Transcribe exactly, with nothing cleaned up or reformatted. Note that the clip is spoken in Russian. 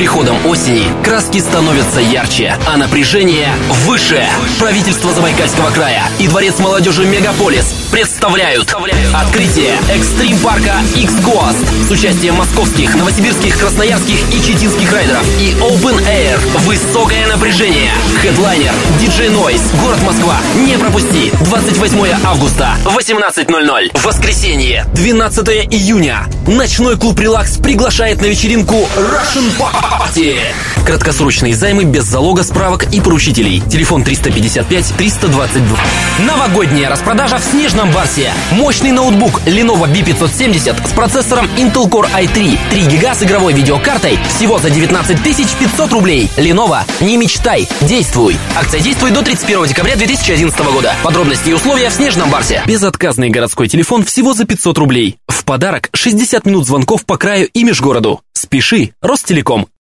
приходом осени краски становятся ярче, а напряжение выше. Правительство Забайкальского края и Дворец молодежи Мегаполис представляют открытие экстрим-парка X-Coast с участием московских, новосибирских, красноярских и читинских райдеров и Open Air. Высокое напряжение. Хедлайнер диджей Noise. Город Москва. Не пропусти. двадцать восьмое августа, восемнадцать ноль ноль. Воскресенье, двенадцатое июня. Ночной клуб «Релакс» приглашает на вечеринку Russian Party. Краткосрочные займы без залога, справок и поручителей. Телефон триста пятьдесят пять триста двадцать два. Новогодняя распродажа в Снежном Барсе. Мощный ноутбук Lenovo би пятьсот семьдесят с процессором Intel Core ай три, три гига с игровой видеокартой всего за девятнадцать тысяч пятьсот рублей. Lenovo, не мечтай, действуй. Акция действует до тридцать первого декабря две тысячи одиннадцатого года. Подробности и условия в Снежном Барсе. Безотказный городской телефон всего за пятьсот рублей. В подарок шестьдесят минут звонков по краю и межгороду. Спеши, Ростелеком.